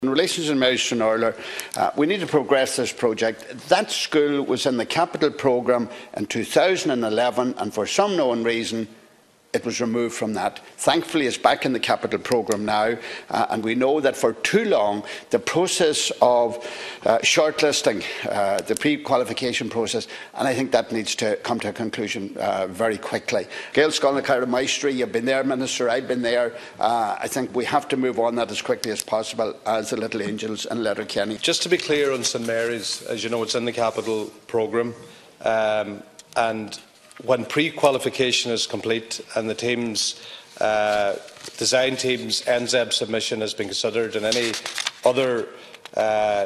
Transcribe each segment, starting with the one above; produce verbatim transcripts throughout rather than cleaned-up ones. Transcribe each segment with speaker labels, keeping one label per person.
Speaker 1: In relation to Mary Stranorler, uh, we need to progress this project. That school was in the capital programme in two thousand eleven, and for some known reason it was removed from that. Thankfully, it's back in the capital programme now, uh, and we know that for too long the process of uh, shortlisting, uh, the pre-qualification process, and I think that needs to come to a conclusion uh, very quickly. Gail Scolnacara Maestri, you've been there, Minister, I've been there. Uh, I think we have to move on that as quickly as possible as the Little Angels and Letterkenny.
Speaker 2: Just to be clear on St Mary's, as you know, it's in the capital programme, um, and when pre-qualification is complete and the team's uh, design team's N Z E B submission has been considered and any other uh,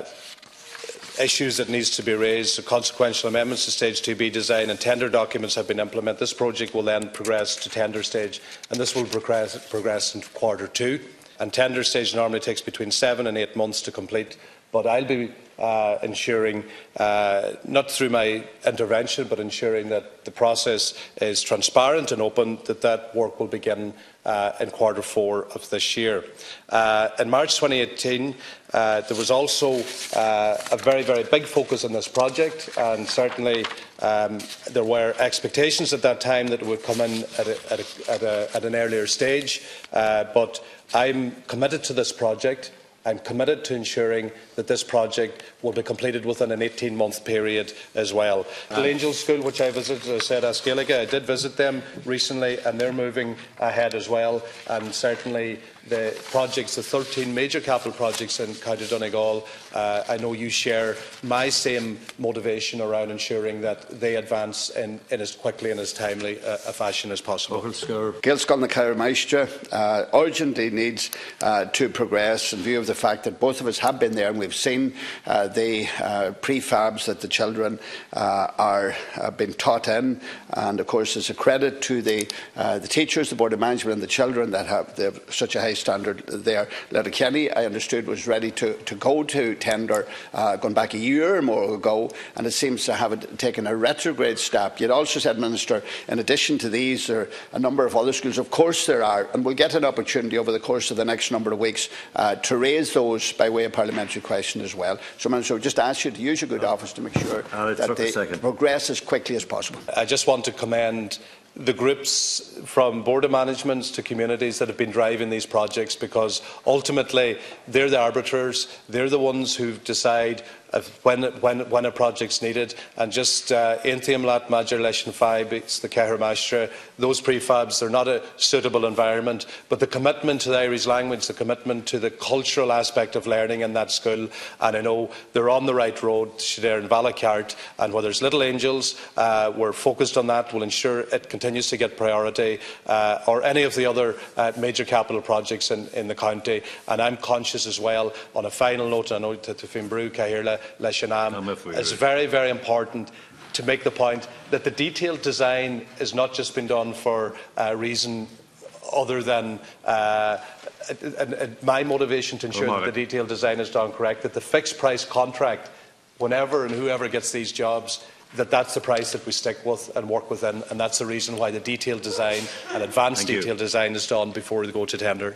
Speaker 2: issues that needs to be raised, so consequential amendments to Stage two B design and tender documents have been implemented, this project will then progress to tender stage, and this will progress, progress in quarter two. And tender stage normally takes between seven and eight months to complete, but I'll be Uh, ensuring, uh, not through my intervention, but ensuring that the process is transparent and open, that that work will begin uh, in quarter four of this year. Uh, in March twenty eighteen, uh, there was also uh, a very, very big focus on this project, and certainly um, there were expectations at that time that it would come in at, a, at, a, at, a, at an earlier stage, uh, but I'm committed to this project. I'm committed to ensuring that this project will be completed within an eighteen month period as well. The Little Angels School, which I visited, as I said, Ascailiga, I did visit them recently, and they're moving ahead as well. And certainly the projects, the thirteen major capital projects in County Donegal, uh, I know you share my same motivation around ensuring that they advance in, in as quickly and as timely a, a fashion as possible.
Speaker 1: Gail Scolnacara Maestri uh, urgently needs uh, to progress in view of the fact that both of us have been there and we've seen uh, the uh, prefabs that the children uh, are uh, being taught in, and of course it's a credit to the, uh, the teachers, the Board of Management and the children that have, they have such a high standard there. Letterkenny, I understood, was ready to, to go to tender uh, going back a year or more ago, and it seems to have taken a retrograde step. You'd also said, Minister, in addition to these, there are a number of other schools. Of course there are, and we'll get an opportunity over the course of the next number of weeks uh, to raise those by way of parliamentary question as well. So, Minister, I would just ask you to use your good office to make sure uh, that they progress as quickly as possible.
Speaker 2: I just want to commend the groups from Board of Managements to communities that have been driving these projects, because ultimately they're the arbiters, they're the ones who decide when, when, when a project's needed. And just Ainthiam Lat Major Leishan five, it's the Cahir Maestra, those prefabs, they're not a suitable environment, but the commitment to the Irish language, the commitment to the cultural aspect of learning in that school, and I know they're on the right road. They're in Valacart, and whether it's Little Angels, uh, we're focused on that, we'll ensure it continues to get priority, uh, or any of the other uh, major capital projects in, in the county. And I'm conscious as well, on a final note, I know that Fimbru, Cahirla, Leshanam, it's very, very important to make the point that the detailed design has not just been done for a reason other than uh, and, and my motivation to ensure that the detailed design is done correct, that the fixed price contract, whenever and whoever gets these jobs, that that's the price that we stick with and work within, and that's the reason why the detailed design and advanced detailed design is done before they go to tender.